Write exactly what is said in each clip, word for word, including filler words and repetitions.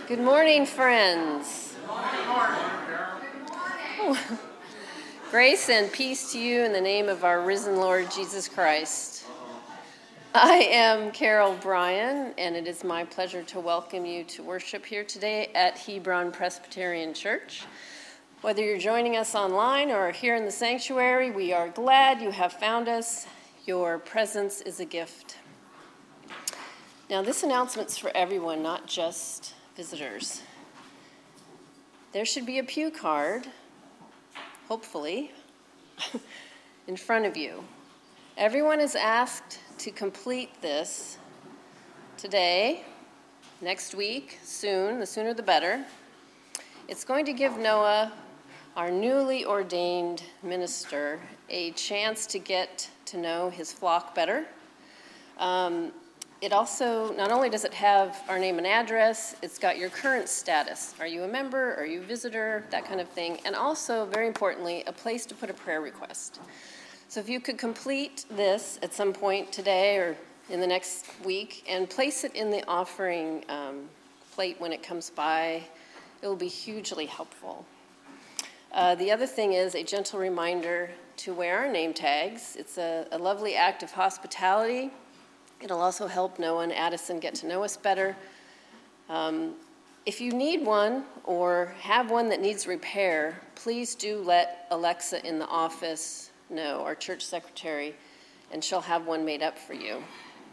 Good morning, friends. Good morning. Oh. Grace and peace to you in the name of our risen Lord Jesus Christ. I am Carol Bryan, and it is my pleasure to welcome you to worship here today at Hebron Presbyterian Church. Whether you're joining us online or here in the sanctuary, we are glad you have found us. Your presence is a gift. Now, this announcement's for everyone, not just visitors. There should be a pew card, hopefully, in front of you. Everyone is asked to complete this today, next week, soon, the sooner the better. It's going to give Noah, our newly ordained minister, a chance to get to know his flock better. Um, It also, not only does it have our name and address, it's got your current status. Are you a member? Are you a visitor? That kind of thing. And also, very importantly, a place to put a prayer request. So if you could complete this at some point today or in the next week and place it in the offering um, plate when it comes by, it will be hugely helpful. Uh, the other thing is a gentle reminder to wear our name tags. It's a, a lovely act of hospitality. It'll also help Noah and Addison get to know us better. Um, if you need one or have one that needs repair, please do let Alexa in the office know, our church secretary, and she'll have one made up for you.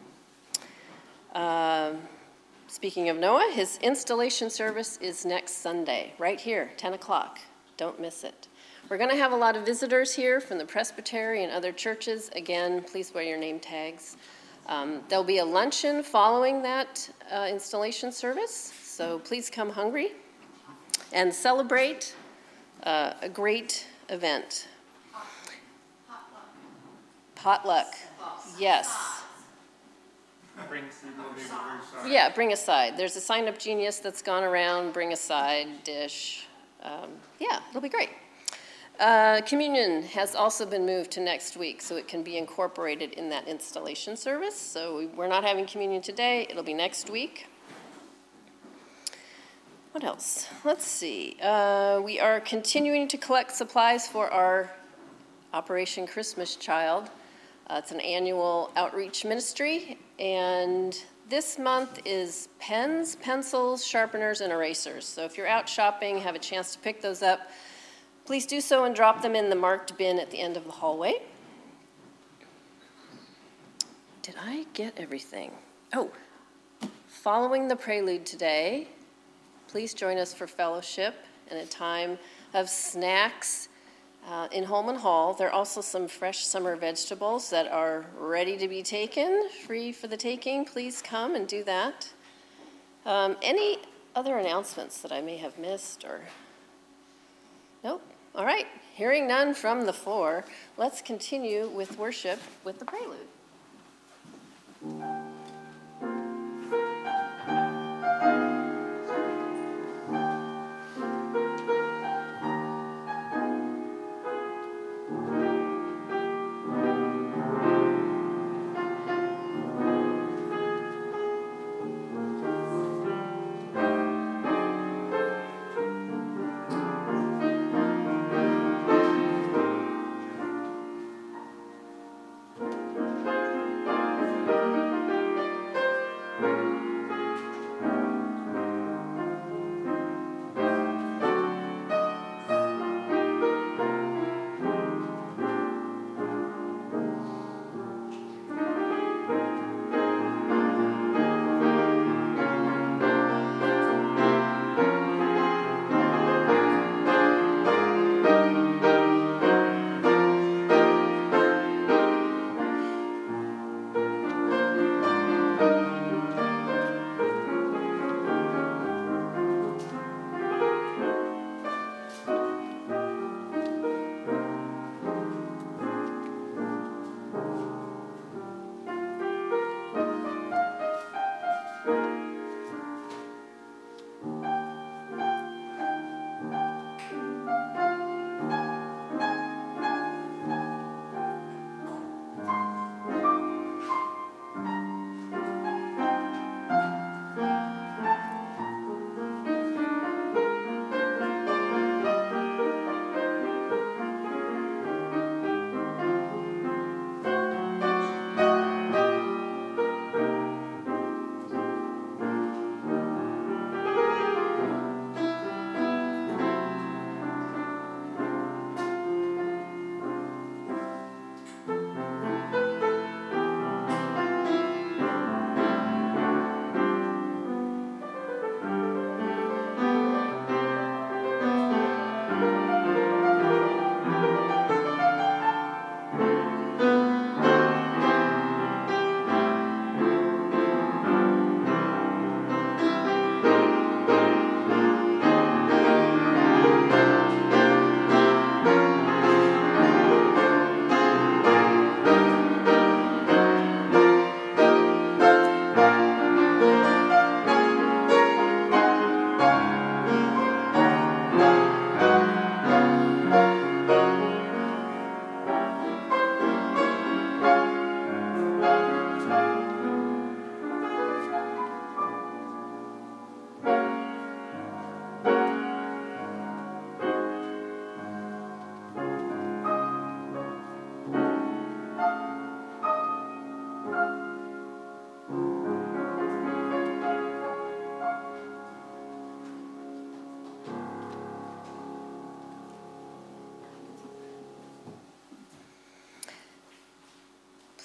Uh, speaking of Noah, his installation service is next Sunday, right here, ten o'clock. Don't miss it. We're going to have a lot of visitors here from the presbytery and other churches. Again, please wear your name tags. Um, there'll be a luncheon following that uh, installation service, so please come hungry and celebrate uh, a great event. Potluck. Yes. Bring Yeah, bring a side. There's a sign-up genius that's gone around. Bring a side dish. Um, yeah, it'll be great. Uh, communion has also been moved to next week, so it can be incorporated in that installation service. So we, we're not having communion today. It'll be next week. What else? Let's see. Uh, we are continuing to collect supplies for our Operation Christmas Child. Uh, it's an annual outreach ministry, and this month is pens, pencils, sharpeners, and erasers. So if you're out shopping, have a chance to pick those up. Please do so and drop them in the marked bin at the end of the hallway. Did I get everything? Oh, following the prelude today, please join us for fellowship and a time of snacks uh, in Holman Hall. There are also some fresh summer vegetables that are ready to be taken, free for the taking. Please come and do that. Um, any other announcements that I may have missed or... Nope. All right. Hearing none from the floor, let's continue with worship with the prelude.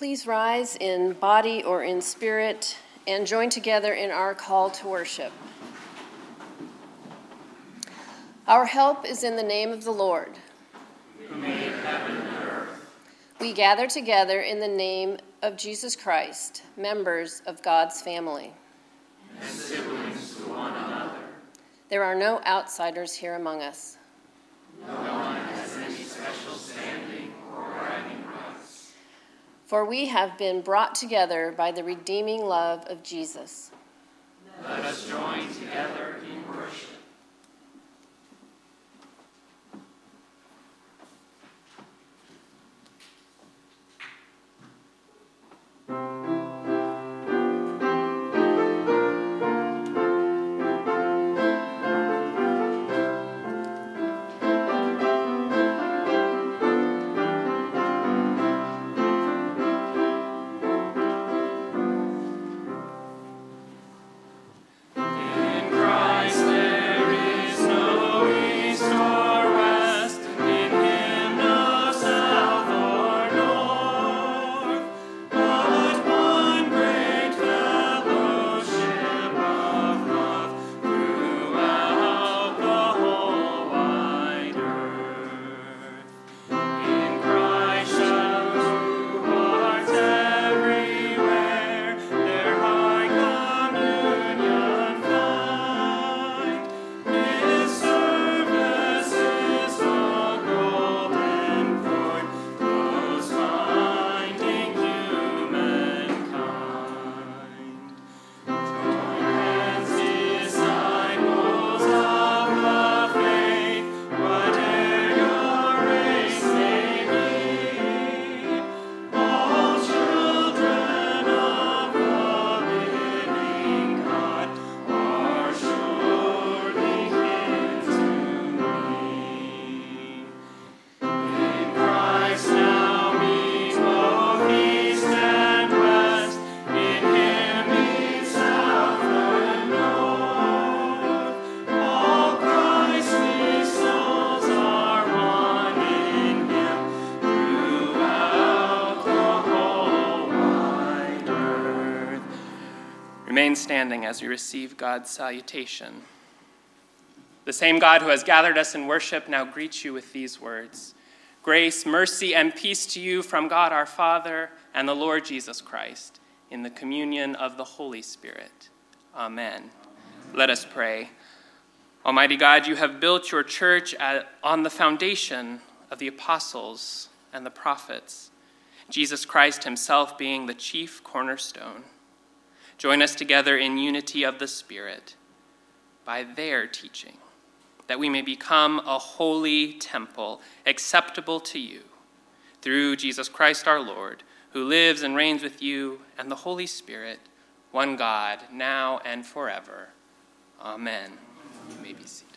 please rise in body or in spirit and join together in our call to worship. Our help is in the name of the Lord, who made heaven and earth. We gather together in the name of Jesus Christ, members of God's family. And siblings to one another. There are no outsiders here among us. No one has any special standing or bragging rights. For we have been brought together by the redeeming love of Jesus. Let us join together in worship. Remain standing as we receive God's salutation. The same God who has gathered us in worship now greets you with these words. Grace, mercy, and peace to you from God our Father and the Lord Jesus Christ, in the communion of the Holy Spirit. Amen. Let us pray. Almighty God, you have built your church at, on the foundation of the apostles and the prophets, Jesus Christ himself being the chief cornerstone. Join us together in unity of the Spirit by their teaching, that we may become a holy temple acceptable to you, through Jesus Christ our Lord, who lives and reigns with you and the Holy Spirit, one God, now and forever. Amen. You may be seated.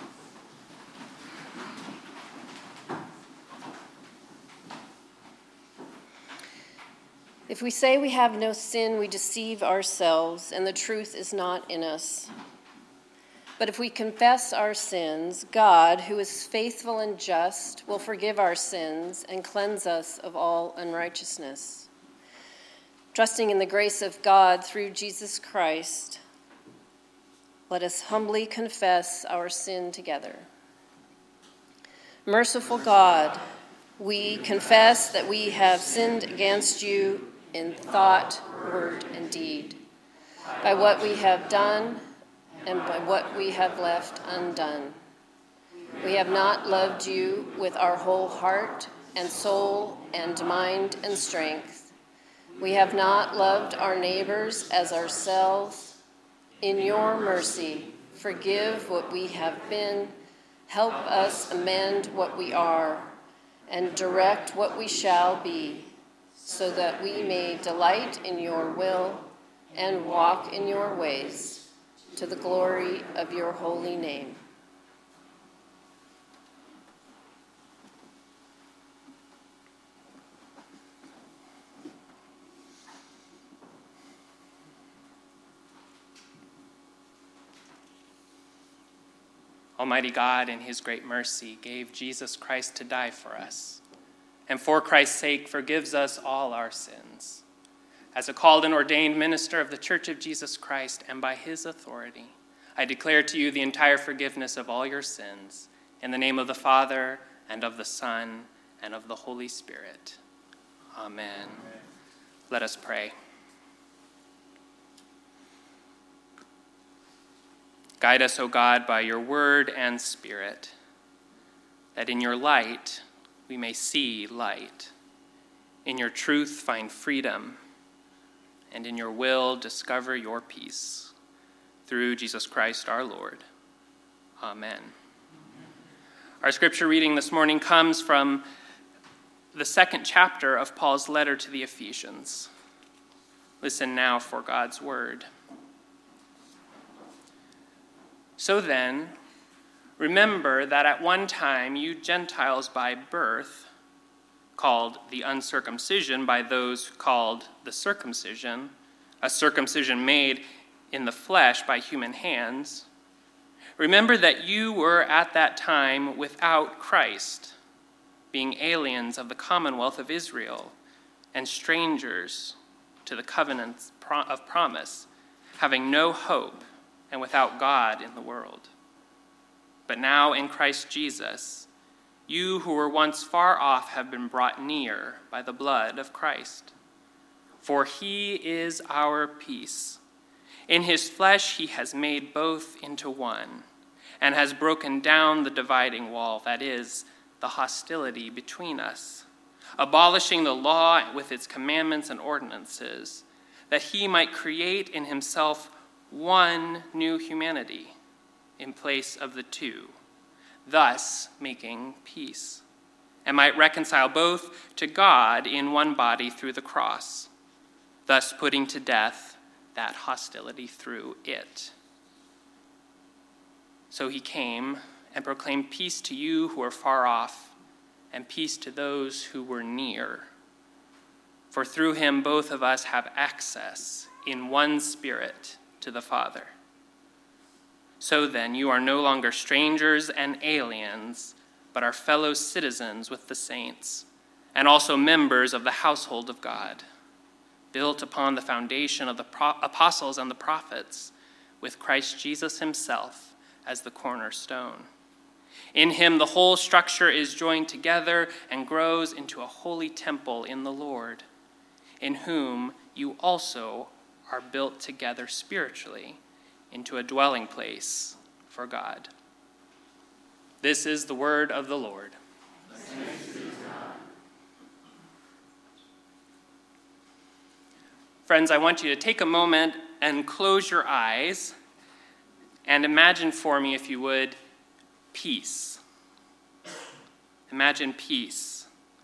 If we say we have no sin, we deceive ourselves, and the truth is not in us. But if we confess our sins, God, who is faithful and just, will forgive our sins and cleanse us of all unrighteousness. Trusting in the grace of God through Jesus Christ, let us humbly confess our sin together. Merciful God, we confess that we have sinned against you in thought, word, and deed, by what we have done and by what we have left undone. We have not loved you with our whole heart and soul and mind and strength. We have not loved our neighbors as ourselves. In your mercy, forgive what we have been, help us amend what we are, and direct what we shall be, so that we may delight in your will and walk in your ways, to the glory of your holy name. Almighty God, in his great mercy, gave Jesus Christ to die for us, and for Christ's sake forgives us all our sins. As a called and ordained minister of the Church of Jesus Christ, and by his authority, I declare to you the entire forgiveness of all your sins, in the name of the Father, and of the Son, and of the Holy Spirit. Amen. Amen. Let us pray. Guide us, O God, by your word and spirit, that in your light we may see light, in your truth find freedom, and in your will discover your peace. Through Jesus Christ our Lord. Amen. Amen. Our scripture reading this morning comes from the second chapter of Paul's letter to the Ephesians. Listen now for God's word. So then, remember that at one time you Gentiles by birth, called the uncircumcision by those called the circumcision, a circumcision made in the flesh by human hands, remember that you were at that time without Christ, being aliens of the commonwealth of Israel and strangers to the covenants of promise, having no hope and without God in the world. But now in Christ Jesus, you who were once far off have been brought near by the blood of Christ. For he is our peace. In his flesh he has made both into one, and has broken down the dividing wall, that is, the hostility between us, abolishing the law with its commandments and ordinances, that he might create in himself one new humanity in place of the two, thus making peace, and might reconcile both to God in one body through the cross, thus putting to death that hostility through it. So he came and proclaimed peace to you who are far off, and peace to those who were near. For through him both of us have access in one Spirit to the Father. So then, you are no longer strangers and aliens, but are fellow citizens with the saints, and also members of the household of God, built upon the foundation of the pro- apostles and the prophets, with Christ Jesus himself as the cornerstone. In him the whole structure is joined together and grows into a holy temple in the Lord, in whom you also are built together spiritually into a dwelling place for God. This is the word of the Lord. Thanks be to God. Friends, I want you to take a moment and close your eyes and imagine for me, if you would, peace. Imagine peace.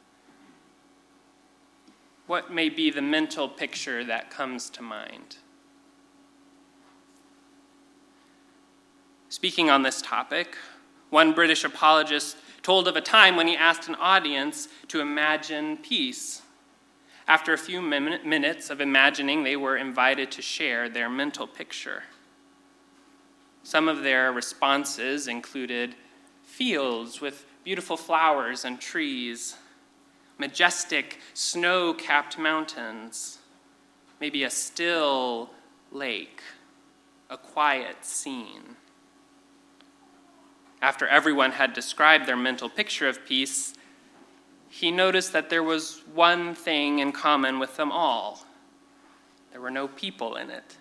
What may be the mental picture that comes to mind? Speaking on this topic, one British apologist told of a time when he asked an audience to imagine peace. After a few min- minutes of imagining, they were invited to share their mental picture. Some of their responses included fields with beautiful flowers and trees, majestic snow-capped mountains, maybe a still lake, a quiet scene. After everyone had described their mental picture of peace, he noticed that there was one thing in common with them all. There were no people in it.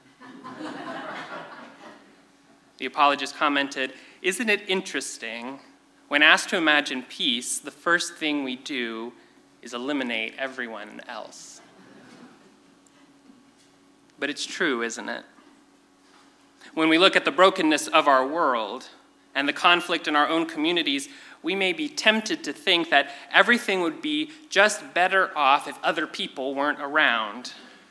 The apologist commented, "Isn't it interesting? When asked to imagine peace, the first thing we do is eliminate everyone else." But it's true, isn't it? When we look at the brokenness of our world and the conflict in our own communities, we may be tempted to think that everything would be just better off if other people weren't around.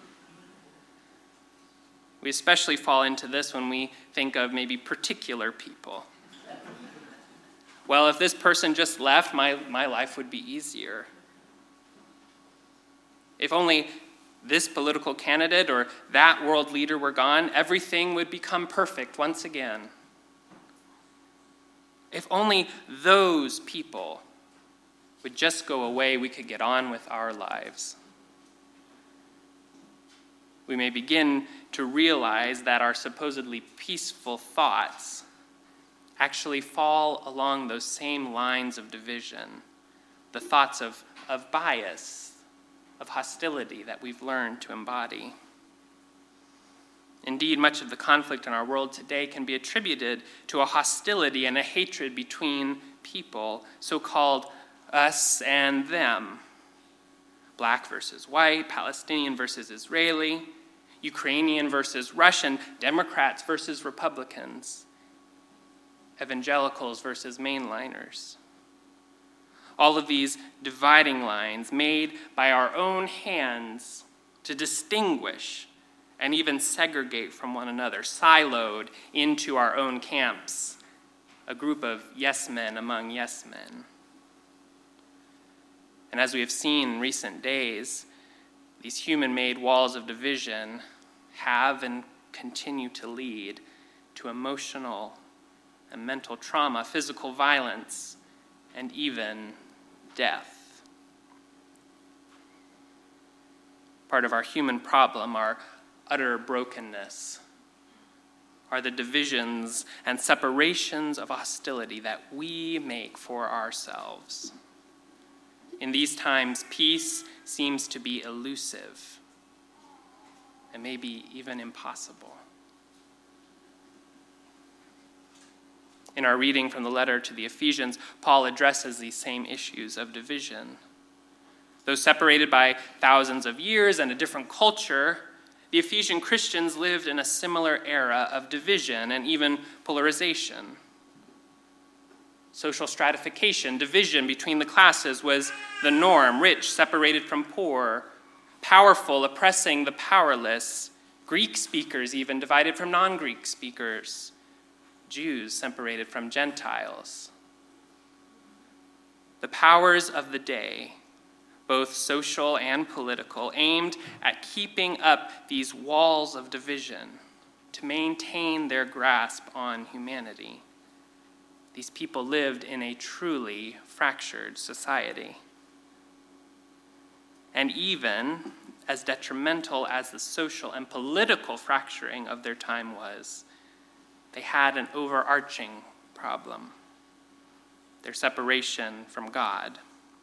We especially fall into this when we think of maybe particular people. Well, if this person just left, my, my life would be easier. If only this political candidate or that world leader were gone, everything would become perfect once again. If only those people would just go away, we could get on with our lives. We may begin to realize that our supposedly peaceful thoughts actually fall along those same lines of division, the thoughts of, of bias, of hostility that we've learned to embody. Indeed, much of the conflict in our world today can be attributed to a hostility and a hatred between people, so-called us and them. Black versus white, Palestinian versus Israeli, Ukrainian versus Russian, Democrats versus Republicans, evangelicals versus mainliners. All of these dividing lines made by our own hands to distinguish and even segregate from one another, siloed into our own camps, a group of yes men among yes men. And as we have seen in recent days, these human-made walls of division have and continue to lead to emotional and mental trauma, physical violence, and even death. Part of our human problem, our utter brokenness, are the divisions and separations of hostility that we make for ourselves. In these times, peace seems to be elusive and maybe even impossible. In our reading from the letter to the Ephesians, Paul addresses these same issues of division. Though separated by thousands of years and a different culture, the Ephesian Christians lived in a similar era of division and even polarization. Social stratification, division between the classes was the norm, rich separated from poor, powerful oppressing the powerless, Greek speakers even divided from non-Greek speakers, Jews separated from Gentiles. The powers of the day, both social and political, aimed at keeping up these walls of division to maintain their grasp on humanity. These people lived in a truly fractured society. And even as detrimental as the social and political fracturing of their time was, they had an overarching problem: their separation from God.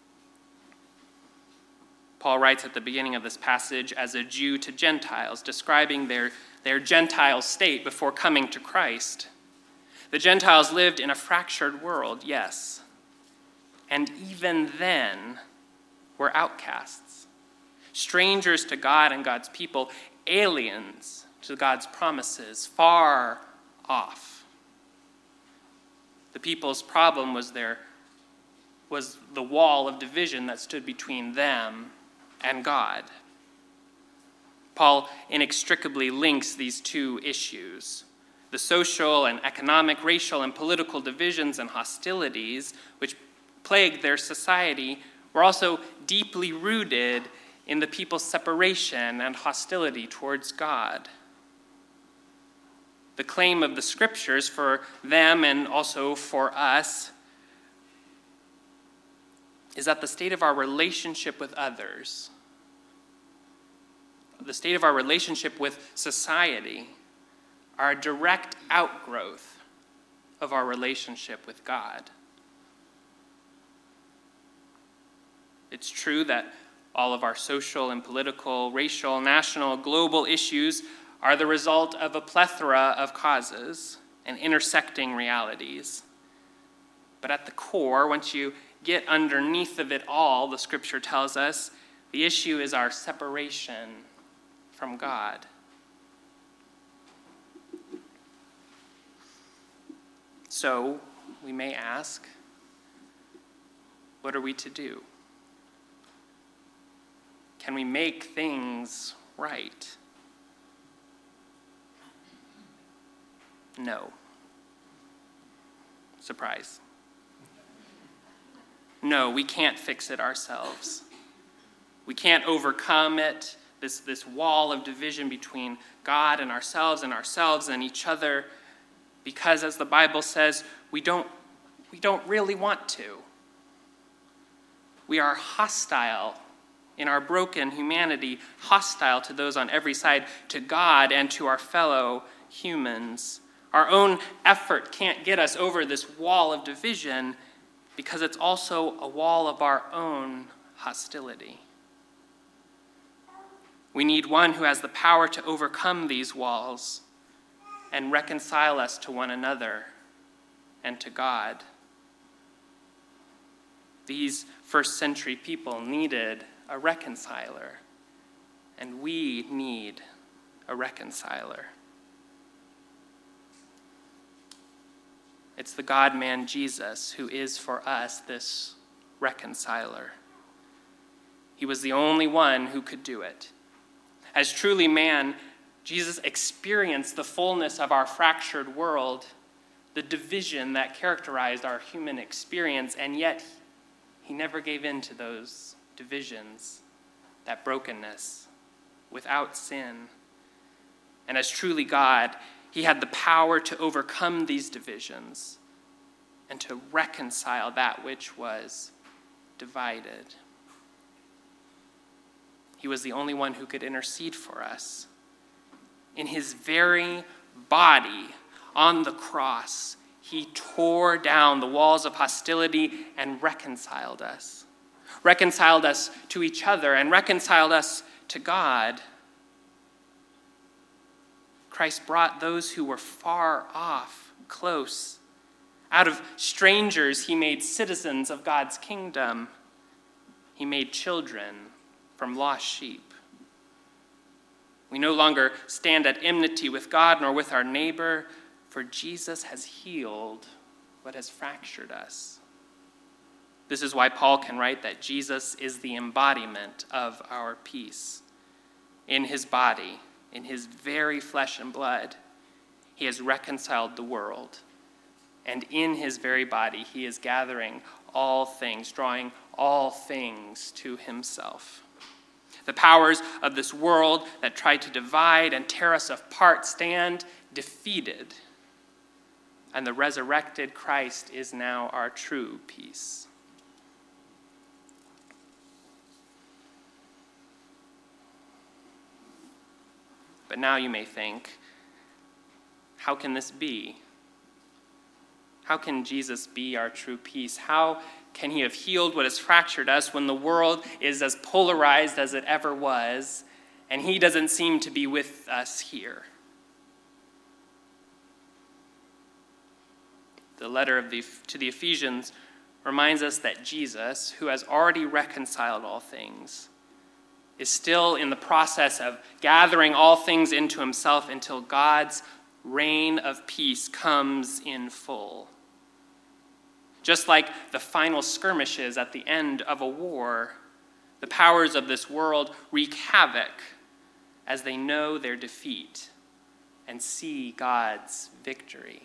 Paul writes at the beginning of this passage as a Jew to Gentiles, describing their, their Gentile state before coming to Christ. The Gentiles lived in a fractured world, yes, and even then were outcasts, strangers to God and God's people, aliens to God's promises, far off. The people's problem was their was the wall of division that stood between them and God. Paul inextricably links these two issues. The social and economic, racial and political divisions and hostilities which plagued their society were also deeply rooted in the people's separation and hostility towards God. The claim of the scriptures for them and also for us is that the state of our relationship with others, the state of our relationship with society, are a direct outgrowth of our relationship with God. It's true that all of our social and political, racial, national, global issues are the result of a plethora of causes and intersecting realities. But at the core, once you get underneath of it all, the scripture tells us, the issue is our separation from God. So, we may ask, what are we to do? Can we make things right? No. Surprise. No, we can't fix it ourselves. We can't overcome it, this, this wall of division between God and ourselves and ourselves and each other, because, as the Bible says, we don't, we don't really want to. We are hostile in our broken humanity, hostile to those on every side, to God and to our fellow humans. Our own effort can't get us over this wall of division because it's also a wall of our own hostility. We need one who has the power to overcome these walls and reconcile us to one another and to God. These first century people needed a reconciler, and we need a reconciler. It's the God-man Jesus who is for us this reconciler. He was the only one who could do it. As truly man, Jesus experienced the fullness of our fractured world, the division that characterized our human experience, and yet he never gave in to those divisions, that brokenness, without sin. And as truly God, he had the power to overcome these divisions and to reconcile that which was divided. He was the only one who could intercede for us. In his very body on the cross, he tore down the walls of hostility and reconciled us. Reconciled us to each other and reconciled us to God. Christ brought those who were far off close. Out of strangers, he made citizens of God's kingdom. He made children from lost sheep. We no longer stand at enmity with God nor with our neighbor, for Jesus has healed what has fractured us. This is why Paul can write that Jesus is the embodiment of our peace. In his body, in his very flesh and blood, he has reconciled the world. And in his very body, he is gathering all things, drawing all things to himself. The powers of this world that try to divide and tear us apart stand defeated. And the resurrected Christ is now our true peace. But now you may think, how can this be? How can Jesus be our true peace? How can he have healed what has fractured us when the world is as polarized as it ever was, and he doesn't seem to be with us here? The letter of the, to the Ephesians reminds us that Jesus, who has already reconciled all things, is still in the process of gathering all things into himself until God's reign of peace comes in full. Just like the final skirmishes at the end of a war, the powers of this world wreak havoc as they know their defeat and see God's victory.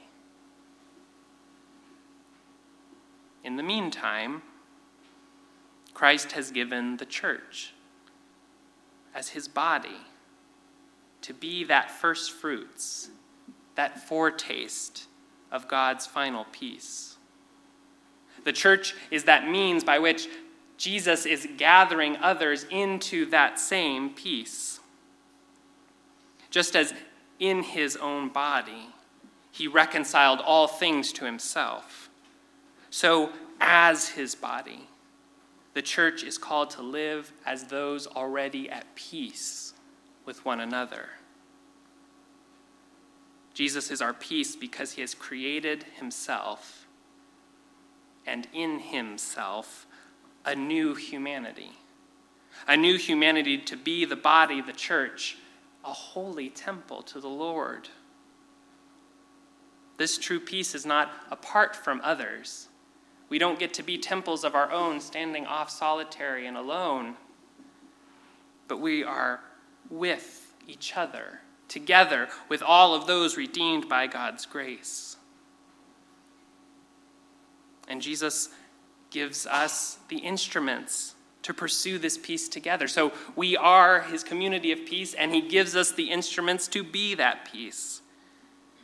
In the meantime, Christ has given the church as his body to be that first fruits, that foretaste of God's final peace. The church is that means by which Jesus is gathering others into that same peace. Just as in his own body, he reconciled all things to himself, so as his body, the church is called to live as those already at peace with one another. Jesus is our peace because he has created himself and in himself a new humanity. A new humanity to be the body, the church, a holy temple to the Lord. This true peace is not apart from others. We don't get to be temples of our own, standing off solitary and alone. But we are with each other, together with all of those redeemed by God's grace. And Jesus gives us the instruments to pursue this peace together. So we are his community of peace, and he gives us the instruments to be that peace.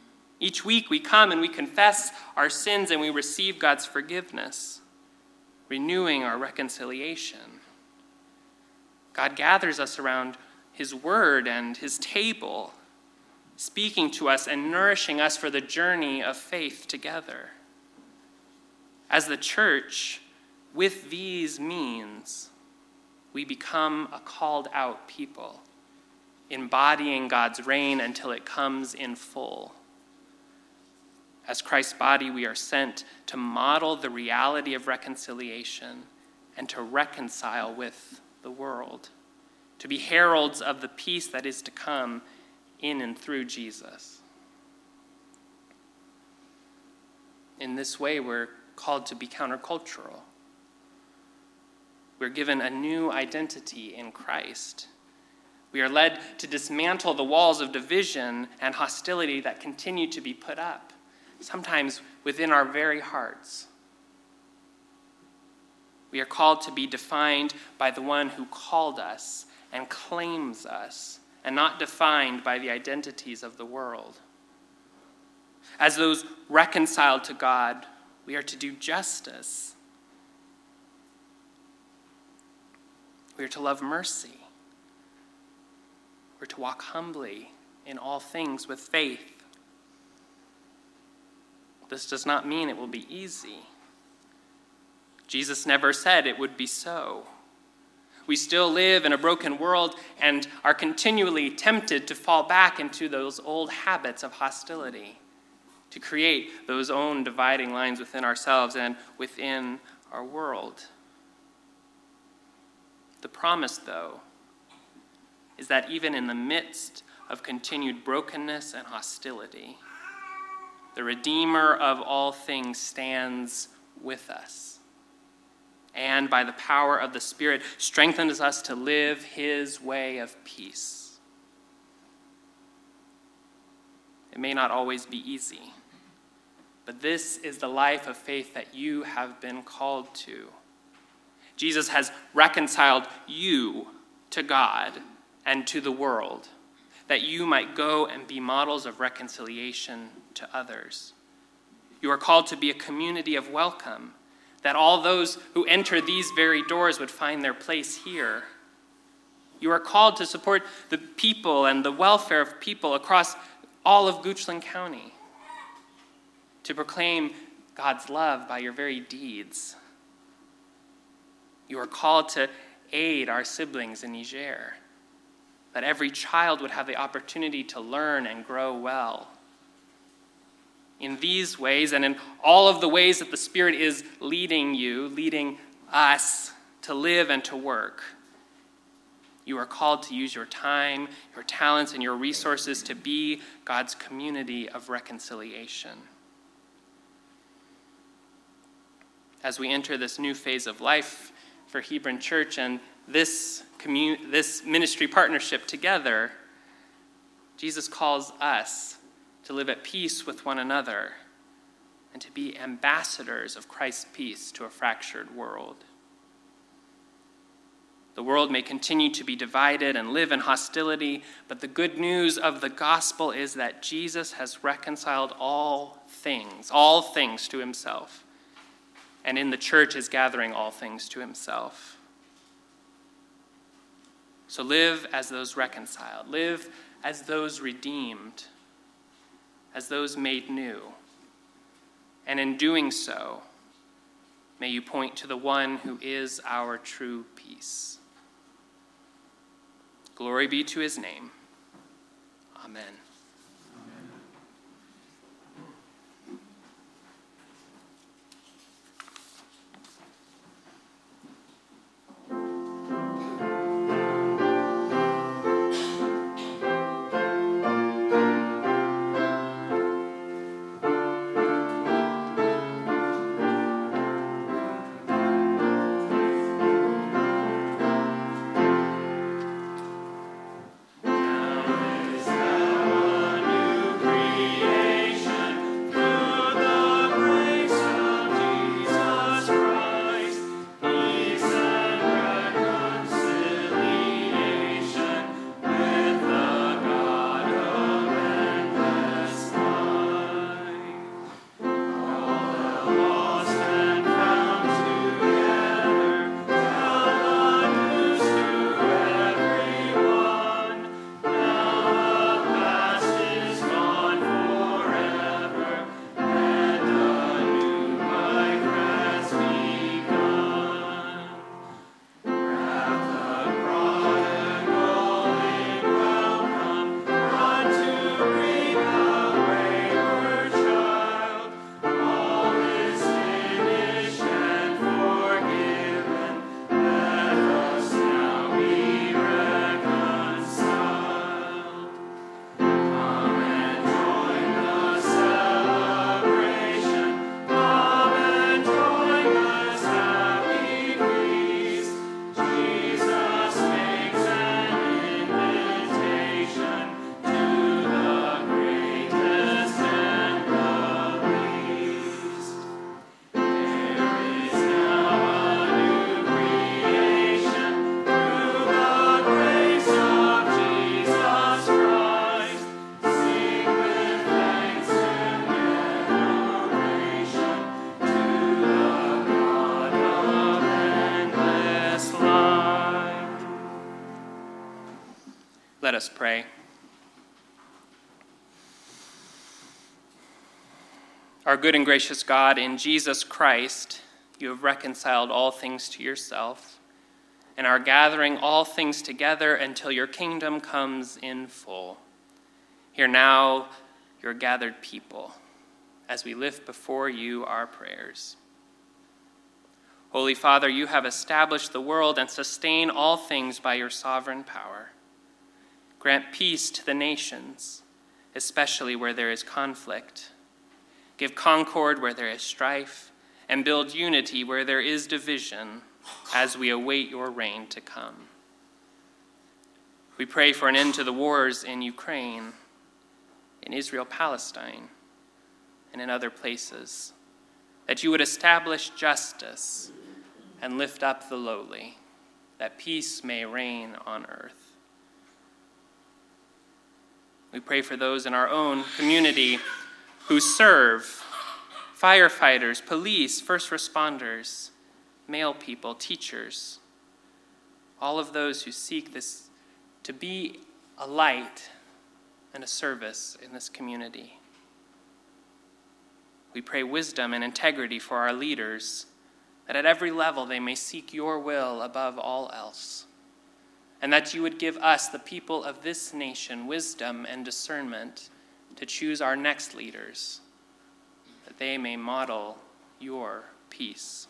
Each week we come and we confess our sins and we receive God's forgiveness. renewing our reconciliation. God gathers us around his word and his table, speaking to us and nourishing us for the journey of faith together. As the church, with these means, we become a called out people, embodying God's reign until it comes in full. As Christ's body, we are sent to model the reality of reconciliation and to reconcile with the world, to be heralds of the peace that is to come in and through Jesus. In this way, we're called to be countercultural. We're given a new identity in Christ. We are led to dismantle the walls of division and hostility that continue to be put up, sometimes within our very hearts. We are called to be defined by the one who called us and claims us, and not defined by the identities of the world. As those reconciled to God, we are to do justice. We are to love mercy. We're to walk humbly in all things with faith. This does not mean it will be easy. Jesus never said it would be so. We still live in a broken world and are continually tempted to fall back into those old habits of hostility, to create those own dividing lines within ourselves and within our world. The promise, though, is that even in the midst of continued brokenness and hostility, the Redeemer of all things stands with us, and by the power of the Spirit strengthens us to live his way of peace. It may not always be easy, but this is the life of faith that you have been called to. Jesus has reconciled you to God and to the world, that you might go and be models of reconciliation to others. You are called to be a community of welcome, that all those who enter these very doors would find their place here. You are called to support the people and the welfare of people across all of Goochland County, to proclaim God's love by your very deeds. You are called to aid our siblings in Niger, that every child would have the opportunity to learn and grow well. In these ways, and in all of the ways that the Spirit is leading you, leading us to live and to work, you are called to use your time, your talents, and your resources to be God's community of reconciliation. As we enter this new phase of life for Hebron Church and this commun- this ministry partnership together, Jesus calls us to live at peace with one another and to be ambassadors of Christ's peace to a fractured world. The world may continue to be divided and live in hostility, but the good news of the gospel is that Jesus has reconciled all things, all things to himself, and in the church is gathering all things to himself. So live as those reconciled, live as those redeemed, as those made new. And in doing so, may you point to the one who is our true peace. Glory be to his name. Amen. Now us pray. Our good and gracious God, in Jesus Christ, you have reconciled all things to yourself and are gathering all things together until your kingdom comes in full. Hear now your gathered people as we lift before you our prayers. Holy Father, you have established the world and sustain all things by your sovereign power. Grant peace to the nations, especially where there is conflict. Give concord where there is strife, and build unity where there is division, as we await your reign to come. We pray for an end to the wars in Ukraine, in Israel-Palestine, and in other places, that you would establish justice and lift up the lowly, that peace may reign on earth. We pray for those in our own community who serve, firefighters, police, first responders, male people, teachers, all of those who seek this to be a light and a service in this community. We pray wisdom and integrity for our leaders, that at every level they may seek your will above all else, and that you would give us, the people of this nation, wisdom and discernment to choose our next leaders, that they may model your peace.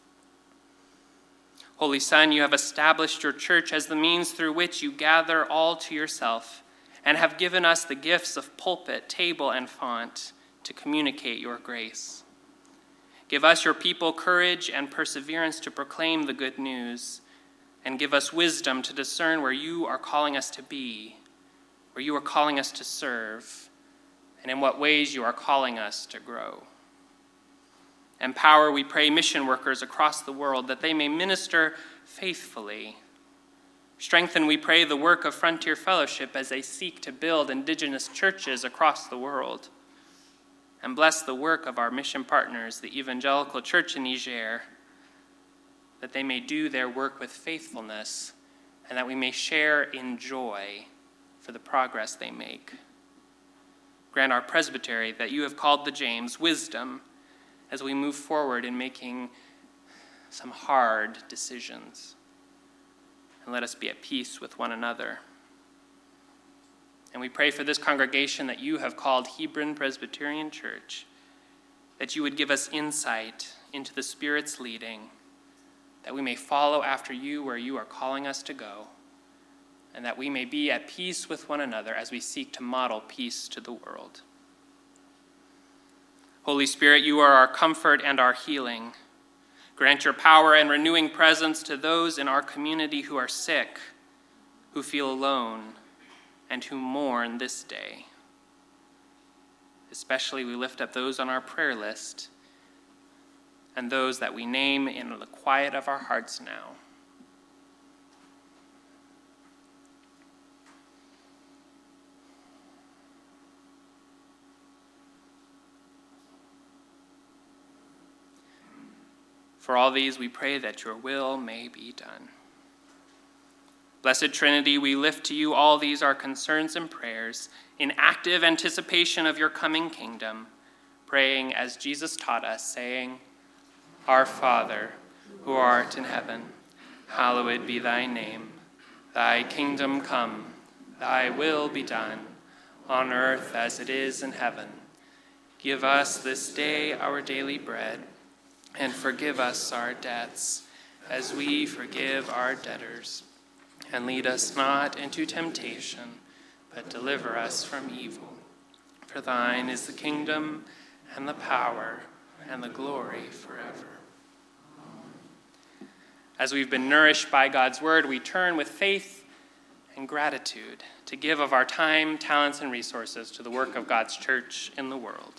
Holy Son, you have established your church as the means through which you gather all to yourself, and have given us the gifts of pulpit, table, and font to communicate your grace. Give us, your people, courage and perseverance to proclaim the good news, and give us wisdom to discern where you are calling us to be, where you are calling us to serve, and in what ways you are calling us to grow. Empower, we pray, mission workers across the world that they may minister faithfully. Strengthen, we pray, the work of Frontier Fellowship as they seek to build indigenous churches across the world. And bless the work of our mission partners, the Evangelical Church in Niger, that they may do their work with faithfulness and that we may share in joy for the progress they make. Grant our presbytery that you have called the James wisdom as we move forward in making some hard decisions. And let us be at peace with one another. And we pray for this congregation that you have called Hebron Presbyterian Church, that you would give us insight into the Spirit's leading, that we may follow after you where you are calling us to go, and that we may be at peace with one another as we seek to model peace to the world. Holy Spirit, you are our comfort and our healing. Grant your power and renewing presence to those in our community who are sick, who feel alone, and who mourn this day. Especially we lift up those on our prayer list and those that we name in the quiet of our hearts now. For all these, we pray that your will may be done. Blessed Trinity, we lift to you all these our concerns and prayers in active anticipation of your coming kingdom, praying as Jesus taught us, saying, Our Father, who art in heaven, hallowed be thy name. Thy kingdom come, thy will be done, on earth as it is in heaven. Give us this day our daily bread, and forgive us our debts, as we forgive our debtors. And lead us not into temptation, but deliver us from evil. For thine is the kingdom, and the power, and the glory forever. As we've been nourished by God's word, we turn with faith and gratitude to give of our time, talents, and resources to the work of God's church in the world.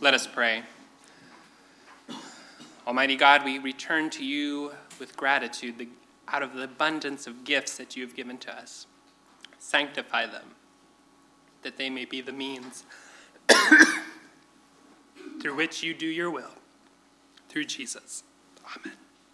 Let us pray. Almighty God, we return to you with gratitude the, out of the abundance of gifts that you have given to us. Sanctify them, that they may be the means through which you do your will, through Jesus. Amen.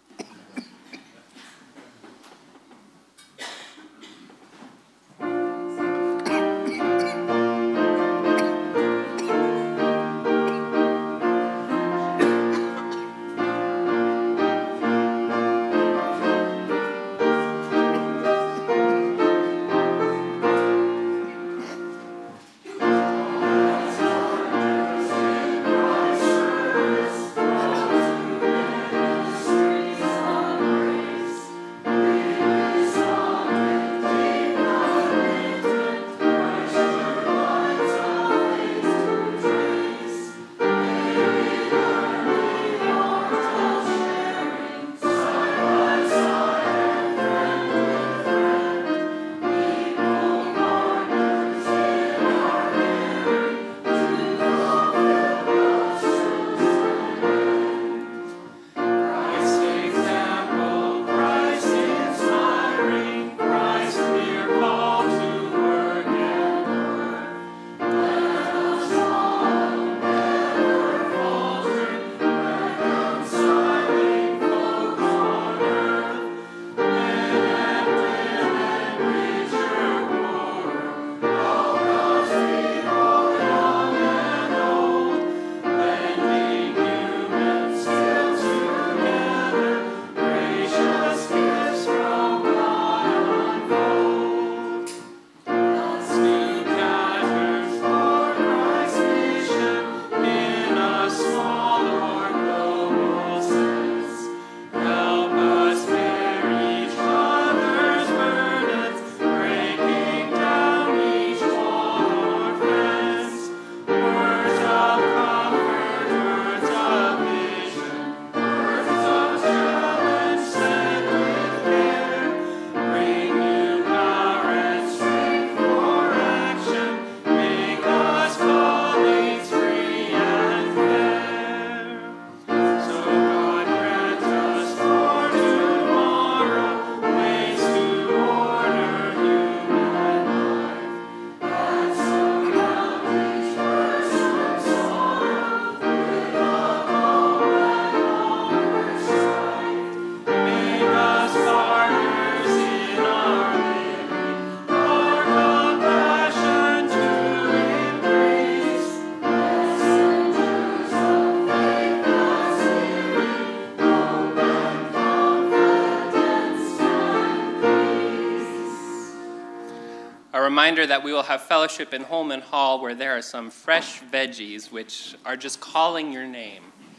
Reminder that we will have fellowship in Holman Hall where there are some fresh veggies which are just calling your name.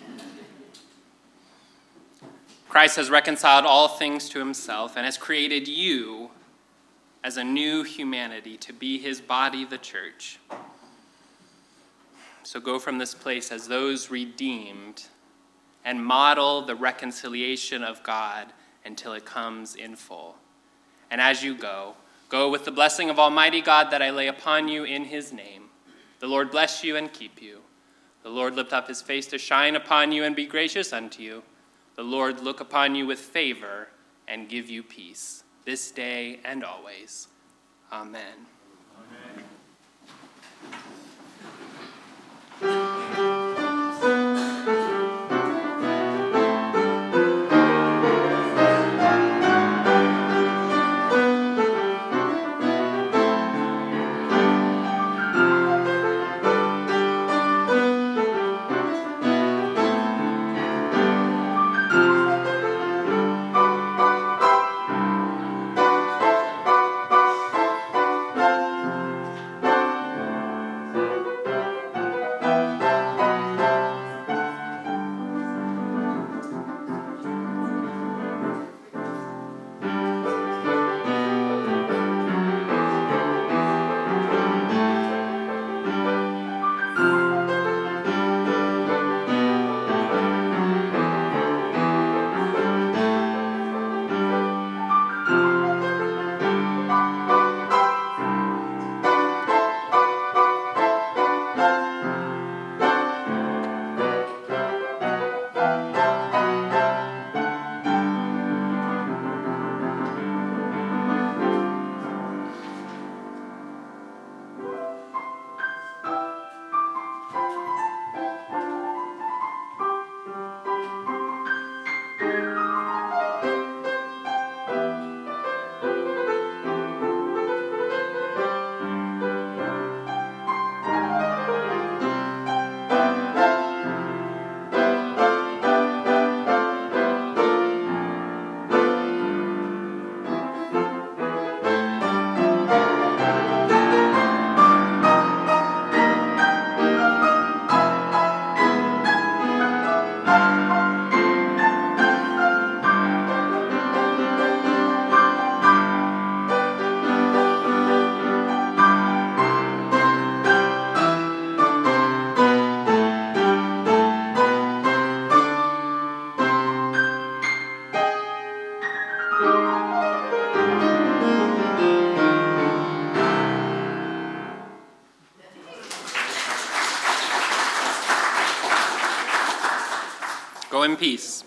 Christ has reconciled all things to himself and has created you as a new humanity to be his body, the church. So go from this place as those redeemed and model the reconciliation of God until it comes in full. And as you go, go with the blessing of Almighty God that I lay upon you in his name. The Lord bless you and keep you. The Lord lift up his face to shine upon you and be gracious unto you. The Lord look upon you with favor and give you peace, this day and always. Amen. Amen. in peace.